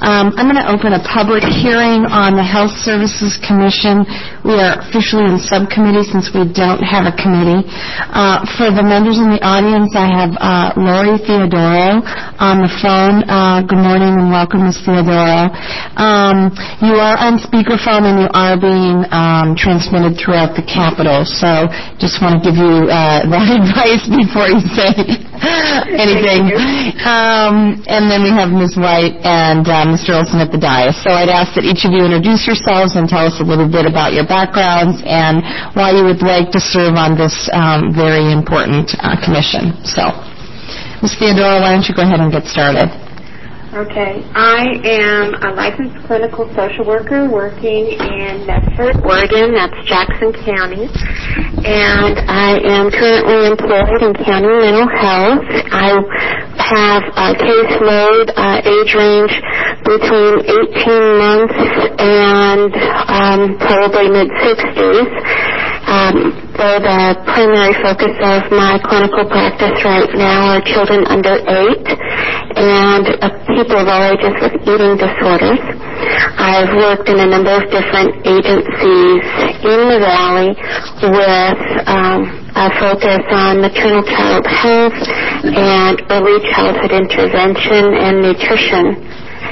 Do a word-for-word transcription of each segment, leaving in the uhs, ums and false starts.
Um, I'm going to open a public hearing on the Health Services Commission. We are officially in subcommittee since we don't have a committee. Uh, for the members in the audience, I have uh, Lori Theodoro on the phone. Uh, good morning and welcome, Miz Theodoro. Um, you are on speakerphone and you are being um, transmitted throughout the Capitol, so just want to give you uh, that advice before you say anything. Um, and then we have Miz White and uh, Mister Olson at the dais. So I'd ask that each of you introduce yourselves and tell us a little bit about your backgrounds and why you would like to serve on this um, very important uh, commission. So, Miz Theodoro, why don't you go ahead and get started? Okay. I am a licensed clinical social worker working in Medford, Oregon. That's Jackson County. And I am currently employed in county mental health. I have a caseload uh, age range between eighteen months and um, probably mid-sixties. Um, so the primary focus of my clinical practice right now are children under eight and uh, people of all ages with eating disorders. I've worked in a number of different agencies in the Valley with um, a focus on maternal child health and early childhood intervention and nutrition.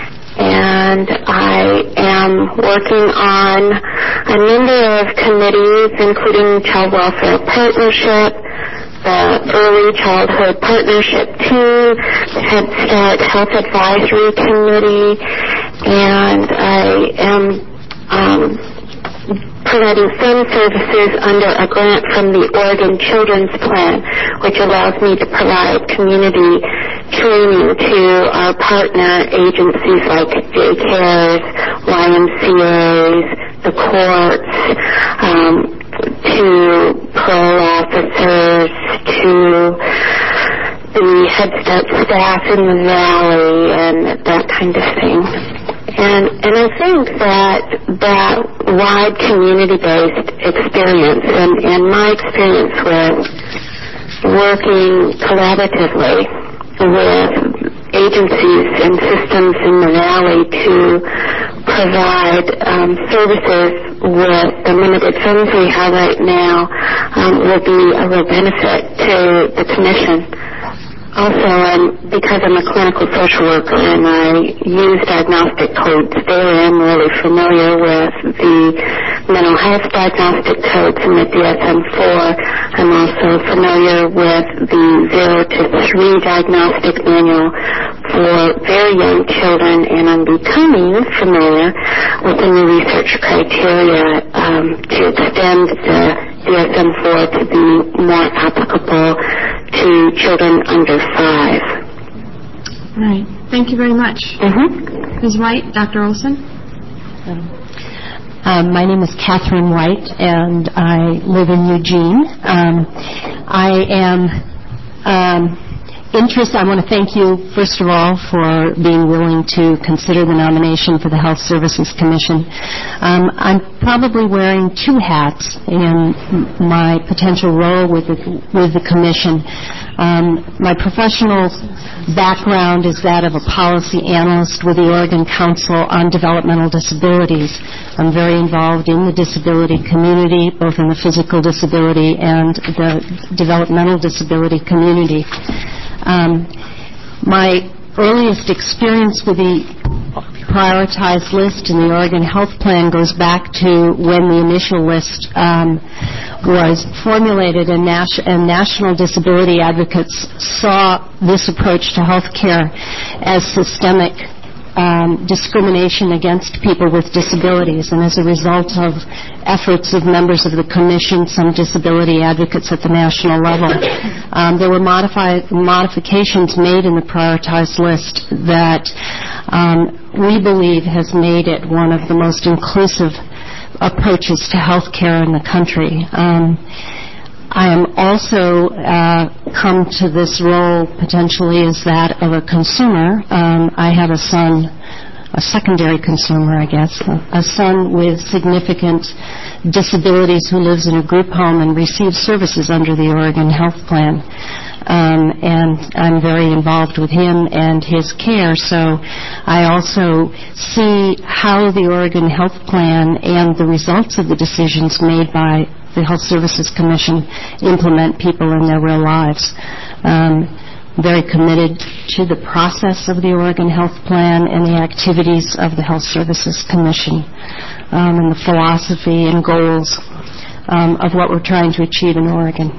And I am working on a number of committees, including Child Welfare Partnership, the Early Childhood Partnership Team, Head Start Health Advisory Committee, and I am um, providing some services under a grant from the Oregon Children's Plan, which allows me to provide community training to our partner agencies like daycares, Y M C As, the courts, um, to parole officers, to the Head Start staff in the Valley, and that kind of thing. And, and I think that that wide community-based experience and, and my experience with working collaboratively with agencies and systems in the Valley to provide um, services with the limited funds we have right now um, will be a real benefit to the Commission. Also, um, because I'm a clinical social worker and I use diagnostic codes there, I'm really familiar with the mental health diagnostic codes in the D S M four. I'm also familiar with the zero to three diagnostic manual for very young children, and I'm becoming familiar with the new research criteria um, to extend the D S M four to be more applicable to children under five. All right. Thank you very much. Mm-hmm. Miz White, Doctor Olson? Um, my name is Catherine White, and I live in Eugene. Um, I am um, interest. I want to thank you, first of all, for being willing to consider the nomination for the Health Services Commission. Um, I'm probably wearing two hats in my potential role with the, with the Commission. Um, my professional background is that of a policy analyst with the Oregon Council on Developmental Disabilities. I'm very involved in the disability community, both in the physical disability and the developmental disability community. Um, my earliest experience with the prioritized list in the Oregon Health Plan goes back to when the initial list um, was formulated, and, nas- and national disability advocates saw this approach to health care as systemic um, discrimination against people with disabilities. And as a result of efforts of members of the Commission, some disability advocates at the national level, um, there were modifi- modifications made in the prioritized list that um, we believe has made it one of the most inclusive approaches to health care in the country. Um, I am also uh, come to this role potentially as that of a consumer. Um, I have a son, a secondary consumer, I guess, a son with significant disabilities who lives in a group home and receives services under the Oregon Health Plan. um, and I'm very involved with him and his care. So I also see how the Oregon Health Plan and the results of the decisions made by the Health Services Commission implement people in their real lives. Um, very committed to the process of the Oregon Health Plan and the activities of the Health Services Commission, um, and the philosophy and goals um, of what we're trying to achieve in Oregon.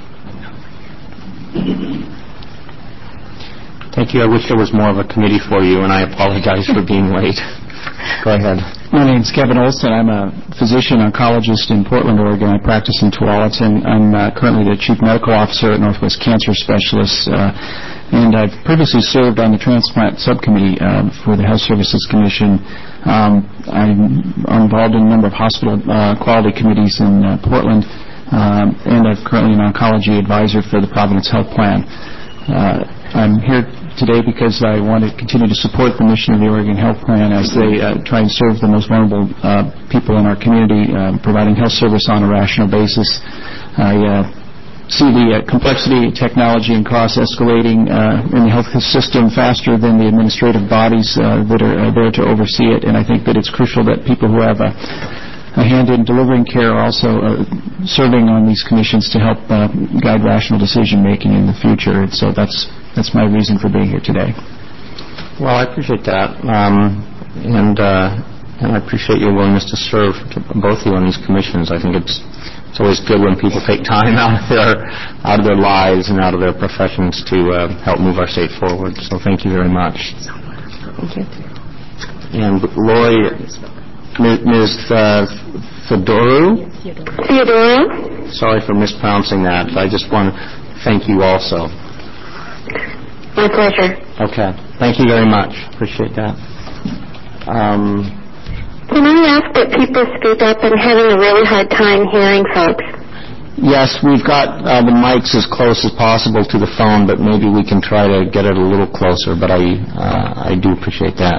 Thank you. I wish there was more of a committee for you, and I apologize for being late. Go ahead. My name is Kevin Olson. I'm a physician oncologist in Portland, Oregon. I practice in Tualatin. I'm uh, currently the Chief Medical Officer at Northwest Cancer Specialists, uh, and I've previously served on the Transplant Subcommittee uh, for the Health Services Commission. Um, I'm involved in a number of hospital uh, quality committees in uh, Portland, um, and I'm currently an oncology advisor for the Providence Health Plan. Uh, I'm here today because I want to continue to support the mission of the Oregon Health Plan as they uh, try and serve the most vulnerable uh, people in our community, uh, providing health service on a rational basis. I uh, see the uh, complexity, technology, and cost escalating uh, in the health system faster than the administrative bodies uh, that are uh, there to oversee it, and I think that it's crucial that people who have a a hand in delivering care are also uh, serving on these commissions to help uh, guide rational decision-making in the future. And so that's that's my reason for being here today. Well, I appreciate that, um, and uh, and I appreciate your willingness to serve to both of you on these commissions. I think it's it's always good when people take time out of their out of their lives and out of their professions to uh, help move our state forward. So thank you very much. Thank you. And Lori, Miz Uh, Theodorou? Theodorou? Sorry for mispronouncing that. I just want to thank you also. My pleasure. Okay. Thank you very much. Appreciate that. Um, Can I ask that people speak up? I'm having a really hard time hearing folks. yes, we've got uh, the mics as close as possible to the phone, but maybe we can try to get it a little closer, but I, uh, I do appreciate that.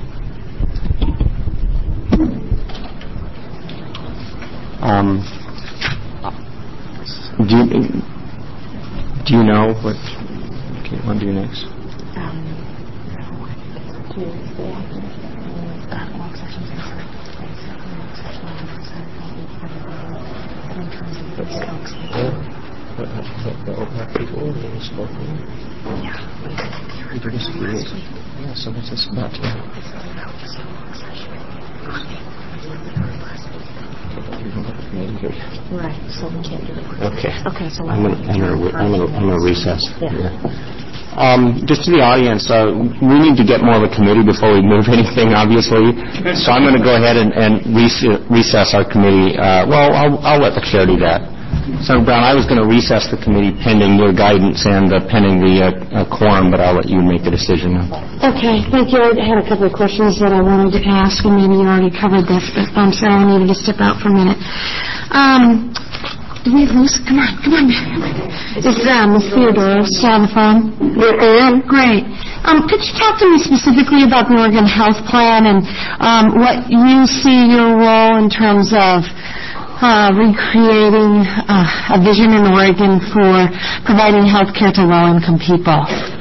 Um, do you, do you know what? Okay, what do you next? Um, yeah, so what's this about? Right, so we can't do it. Okay. Okay, so I'm going to I'm going to I'm going to recess. Yeah. yeah. Um, just to the audience, uh, we need to get more of a committee before we move anything, obviously. So I'm going to go ahead and, and rec- recess our committee. Uh, well, I'll, I'll let the chair do that. Senator Brown, I was going to recess the committee pending your guidance and uh, pending the uh, uh, quorum, but I'll let you make the decision. Okay, thank you. I had a couple of questions that I wanted to ask, and maybe you already covered this, but I'm sorry I needed to step out for a minute. Um, do we have Lucy? Come on, come on. Is uh, Miz Theodorou still on the phone? Yes, I am. Great. Um, could you talk to me specifically about the Oregon Health Plan and um, what you see your role in terms of Uh, recreating uh, a vision in Oregon for providing health care to low-income people?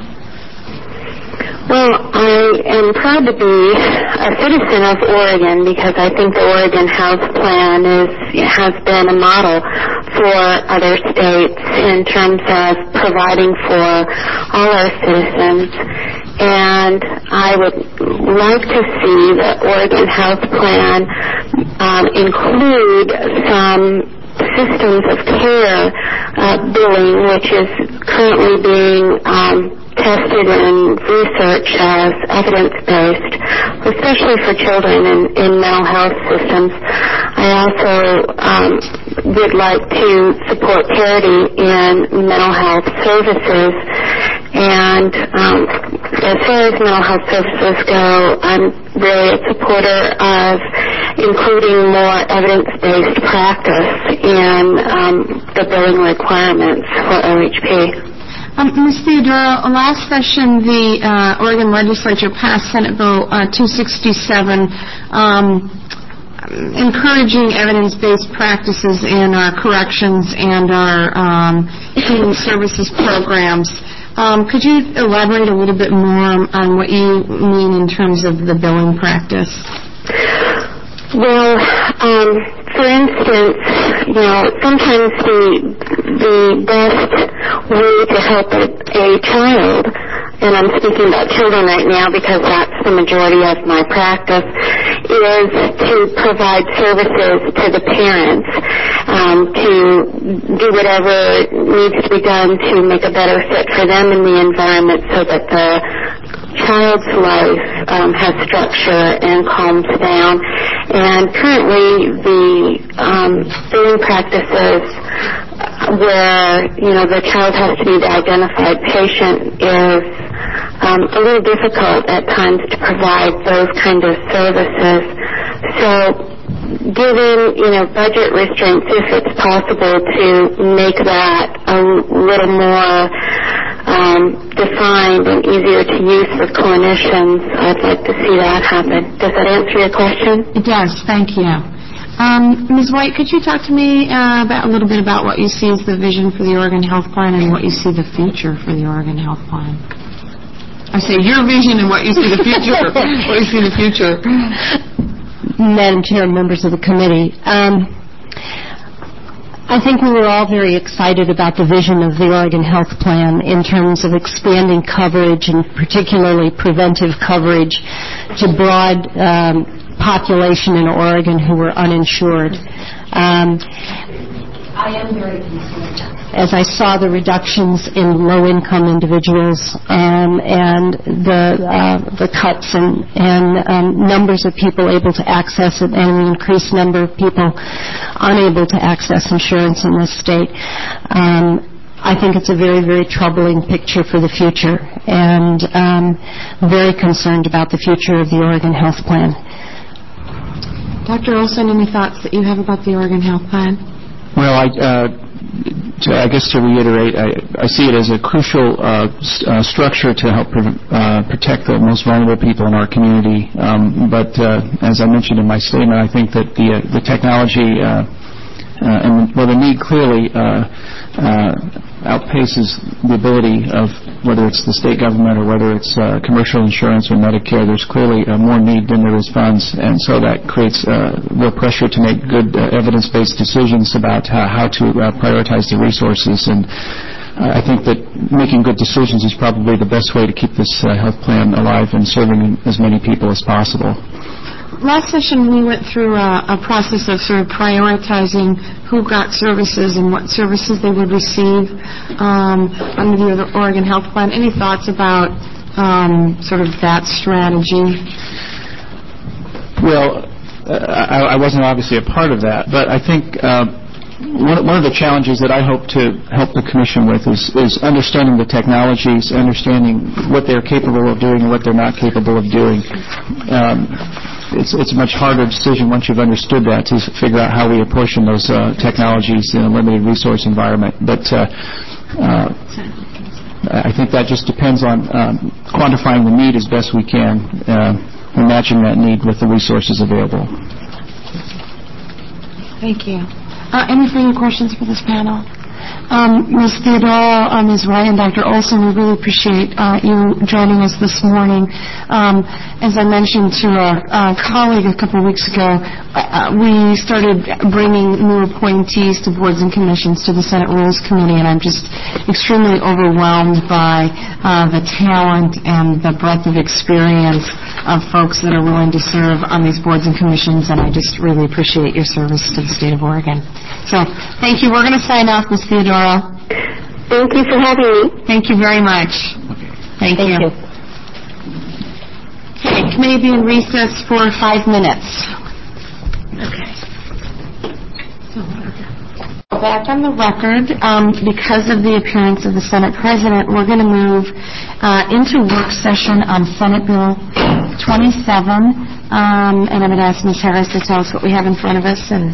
Well, I am proud to be a citizen of Oregon because I think the Oregon Health Plan is has been a model for other states in terms of providing for all our citizens. And I would like to see the Oregon Health Plan um, include some systems of care uh, billing, which is currently being um, tested and researched as evidence-based, especially for children in, in mental health systems. I also um, would like to support parity in mental health services. And um, as far as mental health services go, I'm really a supporter of including more evidence-based practice in um, the billing requirements for O H P. Um, Miz Theodorou, last session the uh, Oregon Legislature passed Senate Bill uh, two sixty-seven, um, encouraging evidence-based practices in our corrections and our um, human services programs. Um, could you elaborate a little bit more on what you mean in terms of the billing practice? Well, um, for instance, you know, sometimes the the best way to help a, a child, and I'm speaking about children right now because that's the majority of my practice, is to provide services to the parents, um, to do whatever needs to be done to make a better fit for them in the environment so that the child's life um, has structure and calms down. And currently the um, billing practices where, you know, the child has to be the identified patient is um, a little difficult at times to provide those kind of services. So given, you know, budget restraints, if it's possible to make that a little more um, defined and easier to use for clinicians, I'd like to see that happen. Does that answer your question? It does. Thank you. Um, Miz White, could you talk to me uh, about a little bit about what you see as the vision for the Oregon Health Plan and what you see the future for the Oregon Health Plan? I say your vision and what you see the future. What you see the future. Madam Chair and members of the committee, um, I think we were all very excited about the vision of the Oregon Health Plan in terms of expanding coverage and particularly preventive coverage to broad um, population in Oregon who were uninsured. Um, I am very concerned as I saw the reductions in low-income individuals um, and the uh, the cuts and, and um, numbers of people able to access it and an increased number of people unable to access insurance in this state. Um, I think it's a very, very troubling picture for the future, and um, very concerned about the future of the Oregon Health Plan. Doctor Olson, any thoughts that you have about the Oregon Health Plan? Well, I, uh, to, I guess to reiterate, I, I see it as a crucial uh, st- uh, structure to help pre- uh, protect the most vulnerable people in our community. Um, but uh, as I mentioned in my statement, I think that the uh, the technology uh, uh, and well, the need clearly uh, uh, outpaces the ability of whether it's the state government or whether it's uh, commercial insurance or Medicare. There's clearly uh, more need than there is funds, and so that creates uh, real pressure to make good uh, evidence-based decisions about how, how to uh, prioritize the resources. And uh, I think that making good decisions is probably the best way to keep this uh, health plan alive and serving as many people as possible. Last session, we went through a, a process of sort of prioritizing who got services and what services they would receive um, under the Oregon Health Plan. Any thoughts about um, sort of that strategy? Well, uh, I, I wasn't obviously a part of that, but I think uh, one, one of the challenges that I hope to help the Commission with is, is understanding the technologies, understanding what they're capable of doing and what they're not capable of doing. Um, It's, it's a much harder decision once you've understood that to figure out how we apportion those uh, technologies in a limited resource environment. But uh, uh, I think that just depends on um, quantifying the need as best we can uh, and matching that need with the resources available. Thank you. Uh, any further questions for this panel? Um, Miz Theodora, uh, Miz White, and Doctor Olson, we really appreciate uh, you joining us this morning. Um, as I mentioned to a, a colleague a couple of weeks ago, uh, we started bringing new appointees to boards and commissions to the Senate Rules Committee, and I'm just extremely overwhelmed by uh, the talent and the breadth of experience of folks that are willing to serve on these boards and commissions, and I just really appreciate your service to the state of Oregon. So, thank you. We're going to sign off, Miz Theodora. Thank you for having me. Thank you very much. Thank, Thank you. you. Okay, committee be in recess for five minutes. Okay. So, back on the record, um, because of the appearance of the Senate President, we're going to move uh, into work session on Senate Bill twenty-seven, um, and I'm going to ask Miz Harris to tell us what we have in front of us. And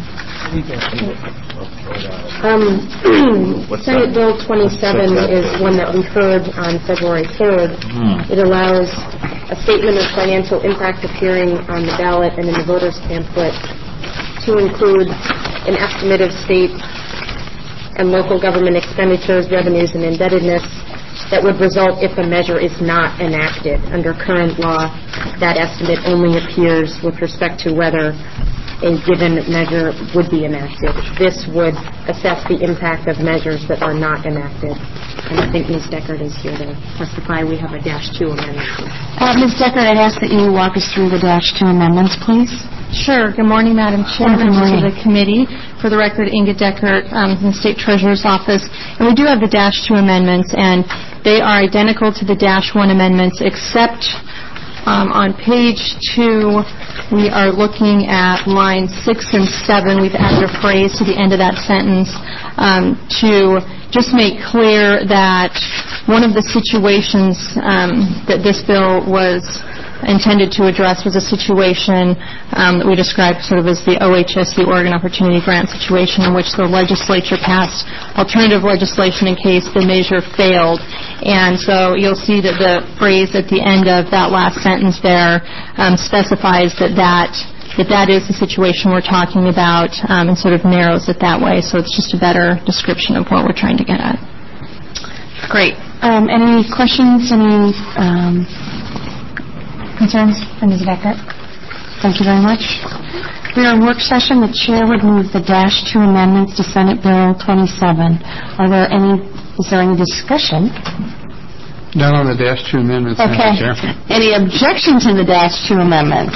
Um, Senate Bill twenty-seven is one that we heard on February third. It allows a statement of financial impact appearing on the ballot and in the voter's pamphlet to include an estimate of state and local government expenditures, revenues, and indebtedness that would result if a measure is not enacted. Under current law, that estimate only appears with respect to whether a given measure would be enacted. This would assess the impact of measures that are not enacted. And I think Miz Deckard is here to testify. We have a dash two amendment. Uh, Miz Deckard, I'd ask that you walk us through the dash two amendments, please. Sure. Good morning, Madam Chair, Good morning. members of the committee. For the record, Inga Deckard um, from the State Treasurer's Office. And we do have the dash two amendments, and they are identical to the dash one amendments, except um, on page two, we are looking at lines six and seven. We've added a phrase to the end of that sentence um, to just make clear that one of the situations um, that this bill was intended to address was a situation um, that we described sort of as the O H S, the Oregon Opportunity Grant situation, in which the legislature passed alternative legislation in case the measure failed. And so you'll see that the phrase at the end of that last sentence there um, specifies that that that that is the situation we're talking about um, and sort of narrows it that way. So it's just a better description of what we're trying to get at. Great. Um, any questions? Any um, concerns for Miz Deckard? Thank you very much. We are in work session. The chair would move the dash two amendments to Senate Bill twenty-seven. Are there any? Is there any discussion? Not on the dash two amendments, okay. Madam Chair. Any objection to the dash two amendments?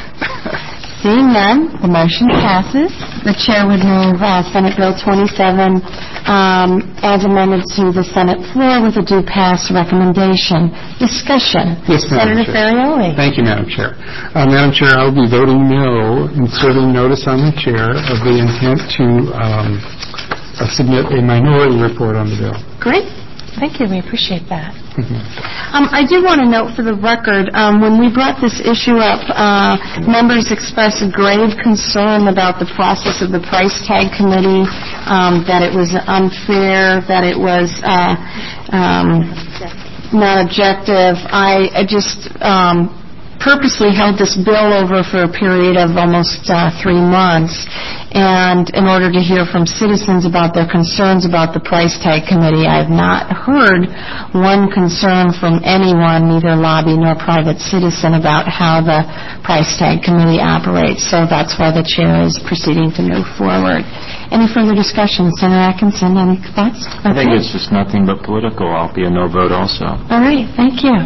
Seeing none, the motion passes. The chair would move uh, Senate Bill twenty-seven um, as amended to the Senate floor with a due pass recommendation. Discussion. Yes, Madam Senator Chair. Ferrioli. Thank you, Madam Chair. Uh, Madam Chair, I will be voting no and serving notice on the chair of the intent to um, uh, submit a minority report on the bill. Great. Thank you. We appreciate that. Um, I do want to note for the record, um, when we brought this issue up, uh, members expressed a grave concern about the process of the price tag committee, um, that it was unfair, that it was uh, um, not objective. I, I just um, purposely held this bill over for a period of almost uh, three months. And in order to hear from citizens about their concerns about the price tag committee, I have not heard one concern from anyone, neither lobby nor private citizen, about how the price tag committee operates. So that's why the chair is proceeding to move forward. Any further discussion? Senator Atkinson, any thoughts? I think it's just nothing but political. I'll be a no vote also. All right. Thank you.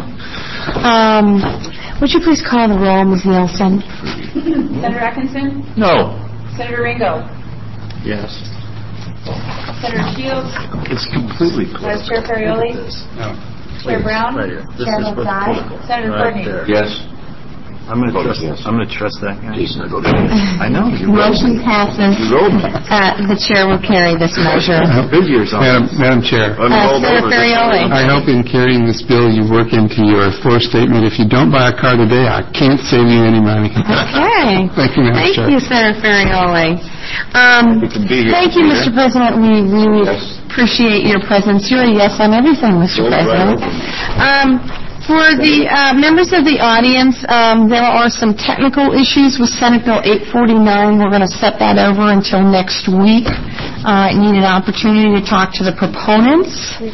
Um, would you please call the roll, Miz Nielsen? Senator Atkinson? No. Senator Ringo? Yes. Senator Shields? It's completely political. Vice Chair Ferrioli? No. Chair Brown? Right here. This Chair is what's Lozai? political. Senator Right Courtney? there. Yes. I'm going to trust. Yes. I'm going to trust that guy. Jason, I voted yes. I know. You wrote Motion me. passes. You wrote me. Uh, the chair will carry this measure. Figures on Madam, it. Madam Chair. I'm Uh, rolled Senator over. Ferrioli. I hope in carrying this bill you work into your floor statement. If you don't buy a car today, I can't save you any money. Okay. Thank you, Madam Thank Chair. you, Senator Ferrioli. Um, You can be here, thank you, Peter. Mister President. We really Yes. appreciate your presence. You're a yes on everything, Mister Go right President. over. Um, for the uh, members of the audience, um, there are some technical issues with Senate Bill eight forty-nine. We're going to set that over until next week. Uh, I need an opportunity to talk to the proponents.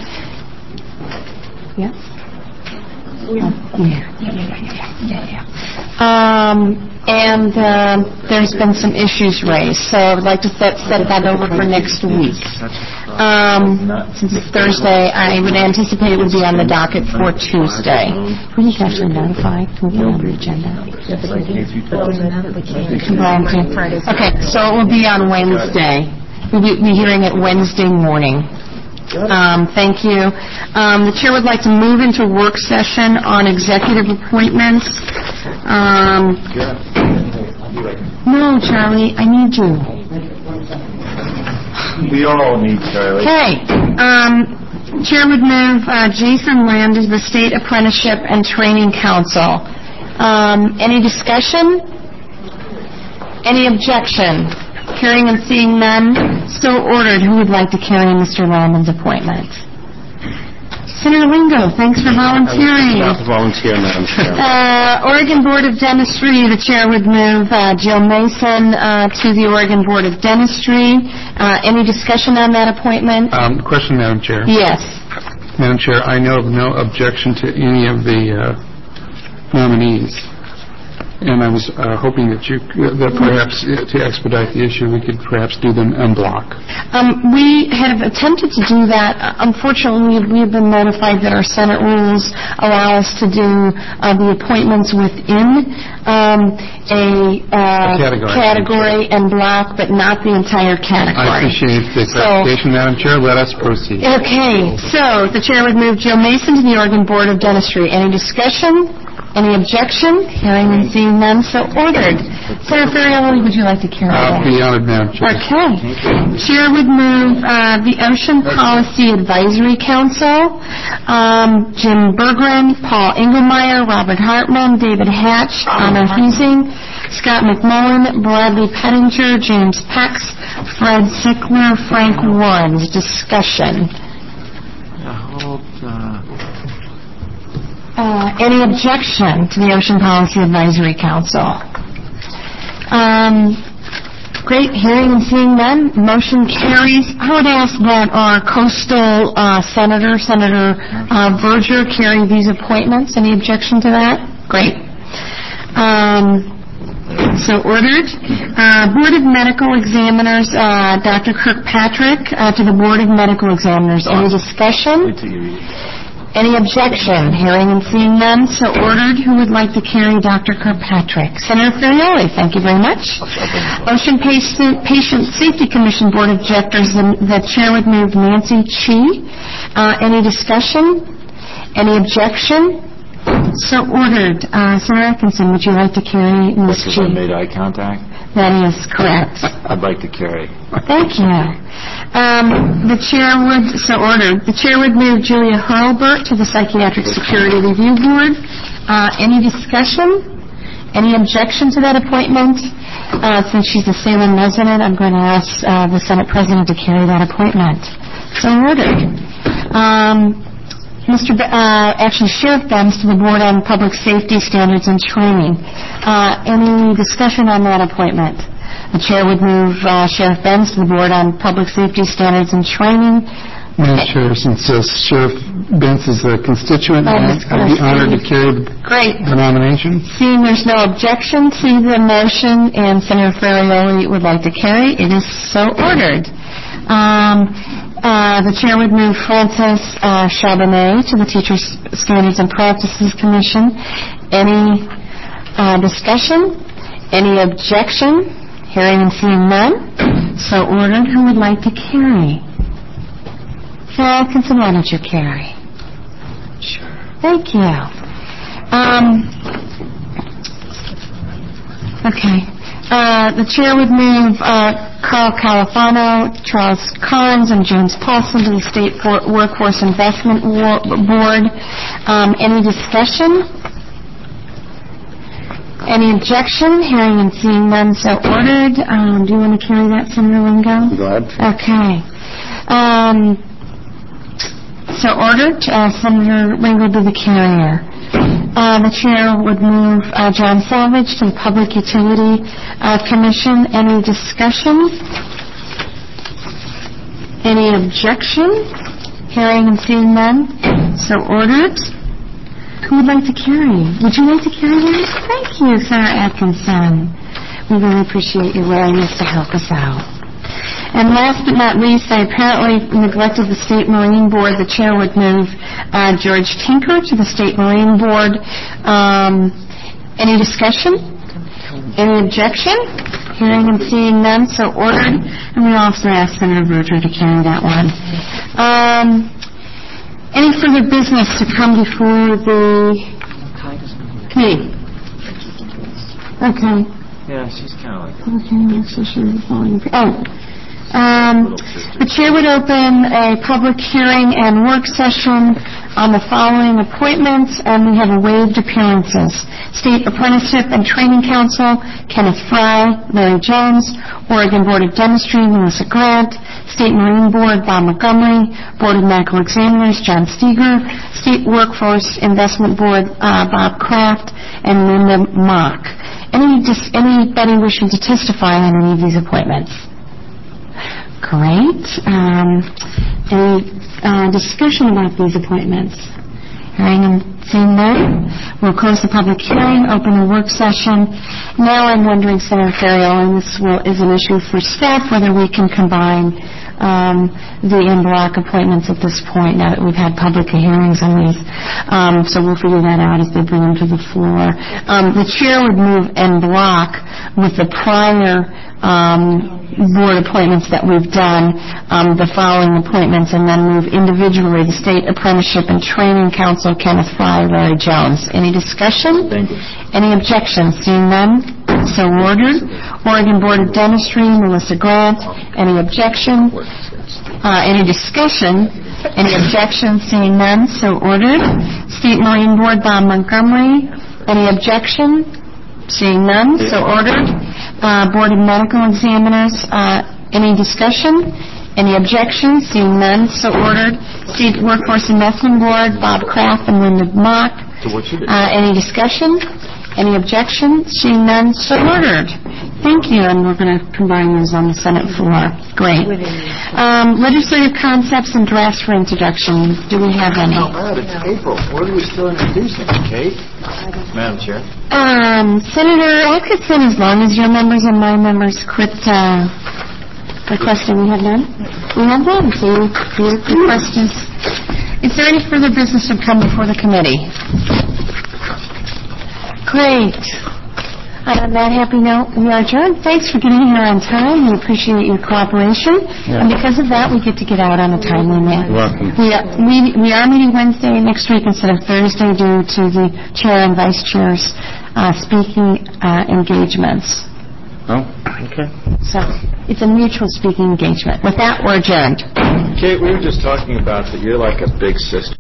Yeah? Oh, yeah. Yeah, yeah, yeah, yeah, yeah, yeah. Um, and uh, there's been some issues raised, so I would like to set, set that over for next week. Um, since it's Thursday, I would anticipate it would be on the docket for Tuesday. We need to actually notify. Can we get on the agenda? Okay, so it will be on Wednesday. We'll be, be hearing it Wednesday morning. Um, thank you. Um, the chair would like to move into work session on executive appointments. Um, no, Charlie, I need you. We all need Charlie. Okay. Um, chair would move uh, Jason Land as the State Apprenticeship and Training Council. Um, any discussion? Any objection? Hearing and seeing none, so ordered. Who would like to carry Mister Landon's appointment? Senator Lingo, thanks for volunteering. I was volunteer, Madam Chair. Uh, Oregon Board of Dentistry, the chair would move uh, Jill Mason uh, to the Oregon Board of Dentistry. Uh, any discussion on that appointment? Um, question, Madam Chair. Yes. Madam Chair, I know of no objection to any of the uh, nominees. And I was uh, hoping that you, that perhaps uh, to expedite the issue, we could perhaps do them en bloc. Um, we have attempted to do that. Unfortunately, we have been notified that our Senate rules allow us to do uh, the appointments within um, a, uh, a category, category en bloc, but not the entire category. I appreciate the clarification, so, Madam Chair. Let us proceed. Okay. So the chair would move Jill Mason to the Oregon Board of Dentistry. Any discussion? Any objection? Hearing and seeing none, so ordered. Senator Ferrielli, would you like to carry I'll that? be honored, Madam Chair. Okay. Chair would move uh, the Ocean Policy Advisory Council, um, Jim Berggren, Paul Engelmeyer, Robert Hartman, David Hatch, Anna Husing, Scott McMullen, Bradley Pettinger, James Pex, Fred Sickler, Frank Warren. Discussion. Uh, any objection to the Ocean Policy Advisory Council? Um, great. Hearing and seeing none, motion carries. I would ask that our coastal uh, senator, Senator uh, Verger, carry these appointments. Any objection to that? Great. Um, so ordered. Uh, Board of Medical Examiners, uh, Doctor Kirkpatrick, uh, to the Board of Medical Examiners. Any discussion? Any objection? Hearing and seeing none, so ordered. Who would like to carry Doctor Kirkpatrick? Senator Ferrielli, thank you very much. Ocean Patient, Patient Safety Commission Board of Directors, the, the chair would move Nancy Chi. Uh, any discussion? Any objection? So ordered. Uh, Senator Atkinson, would you like to carry Miz Chi? I made eye contact? That is correct. I'd like to carry. Thank you. Um, the chair would, so ordered, the chair would move Julia Hurlburt to the Psychiatric Security Review Board. Uh, any discussion? Any objection to that appointment? Uh, since she's a Salem resident, I'm going to ask uh, the Senate President to carry that appointment. So ordered. Um, Mister B- uh, actually, Sheriff Benz to the Board on Public Safety Standards and Training. Uh, any discussion on that appointment? The chair would move uh, Sheriff Benz to the Board on Public Safety Standards and Training. Madam Chair, since uh, Sheriff Benz is a constituent, Oh, I'd be honored to carry the, Great. the nomination. Seeing there's no objection to the motion and Senator Ferrielli would like to carry, it is so ordered. Um, uh, the chair would move Frances uh, Charbonnet to the Teachers Standards and Practices Commission. Any uh, discussion? Any objection? Hearing and seeing none, so ordered. Who would like to carry? Senator Atkinson, why don't you carry? Sure. Thank you. Um, okay. Uh, the chair would move uh, Carl Califano, Charles Carnes, and James Paulson to the State For- Workforce Investment War- Board. Um, any discussion? Any objection? Hearing and seeing none, so ordered. Um, do you want to carry that, Senator Lingo? Go ahead. Okay. Um, so ordered. Uh, Senator Lingo be the carrier. Uh, the chair would move uh, John Savage to the Public Utility uh, Commission. Any discussion? Any objection? Hearing and seeing none, so ordered. Who would like to carry? Would you like to carry that? Thank you, Senator Atkinson. We really appreciate your willingness to help us out. And last but not least, I apparently neglected the State Marine Board. The chair would move uh, George Tinker to the State Marine Board. Um, any discussion? Any objection? Hearing and seeing none, so ordered. And we also ask Senator Verger to carry that one. Um, Any further business to come before the committee? Okay. Yeah, she's kind of like... Okay, next issue, the following... Oh. Um, the chair would open a public hearing and work session on the following appointments, and we have a waived appearances. State Apprenticeship and Training Council, Kenneth Fry, Larry Jones. Oregon Board of Dentistry, Melissa Grant. State Marine Board, Bob Montgomery. Board of Medical Examiners, John Steger. State Workforce Investment Board, uh, Bob Kraft, and Linda Mock. Any dis- anybody wishing to testify on any of these appointments? Great. Um, any uh, discussion about these appointments? Hearing and seeing none, we'll close the public hearing, open the work session. Now I'm wondering, Senator Ferriero, and this will, is an issue for staff, whether we can combine um, the en bloc appointments at this point, now that we've had public hearings on these. Um, so we'll figure that out as they bring them to the floor. Um, the chair would move en bloc with the prior um, board appointments that we've done, um, the following appointments, and then move individually the State Apprenticeship and Training Council, Kenneth Fry, Larry Jones. Any discussion? Any objections? Seeing none, so ordered. Oregon Board of Dentistry, Melissa Grant. Any objection? Uh, any discussion? Any objections? Seeing none, so ordered. State Marine Board, Bob Montgomery. Any objection? Seeing none, so ordered. Uh, Board of Medical Examiners, uh, any discussion? Any objections? Seeing none, so ordered. State Workforce Investment Board, Bob Kraft and Linda Mock. Uh, any discussion? Any objection? Seeing none, so ordered. Thank you, and we're going to combine those on the Senate floor. Great. Um, legislative concepts and drafts for introduction. Do we have any? Not bad. It's April. What are we still introducing, Kate? Madam Chair. Um, Senator Atkinson, as long as your members and my members quit uh, requesting, we have none? We have none, so your request is... Is there any further business to come before the committee? Great. On that happy note, we are adjourned. Thanks for getting here on time. We appreciate your cooperation. Yeah. And because of that, we get to get out on a timely manner. You're welcome. We are, we, we are meeting Wednesday next week instead of Thursday due to the chair and vice chair's uh, speaking uh, engagements. Oh, okay. So it's a mutual speaking engagement. With that, we're adjourned. Kate, we were just talking about that you're like a big sister.